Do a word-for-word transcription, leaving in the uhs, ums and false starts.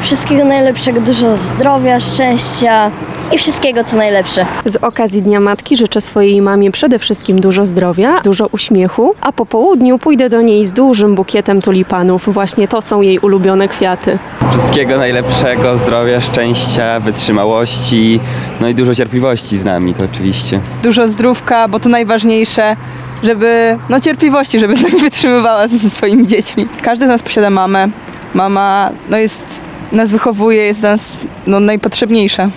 wszystkiego najlepszego, dużo zdrowia, szczęścia i wszystkiego co najlepsze. Z okazji Dnia Matki życzę swojej mamie przede wszystkim dużo zdrowia, dużo uśmiechu, a po południu pójdę do niej z dużym bukietem tulipanów. Właśnie to są jej ulubione kwiaty. Wszystkiego najlepszego, zdrowia, szczęścia, wytrzymałości, no i dużo cierpliwości z nami, to oczywiście. Dużo zdrówka, bo to najważniejsze, żeby, no cierpliwości, żeby z nami wytrzymywała ze swoimi dziećmi. Każdy z nas posiada mamę. Mama, no jest, nas wychowuje, jest dla nas no, najpotrzebniejsza.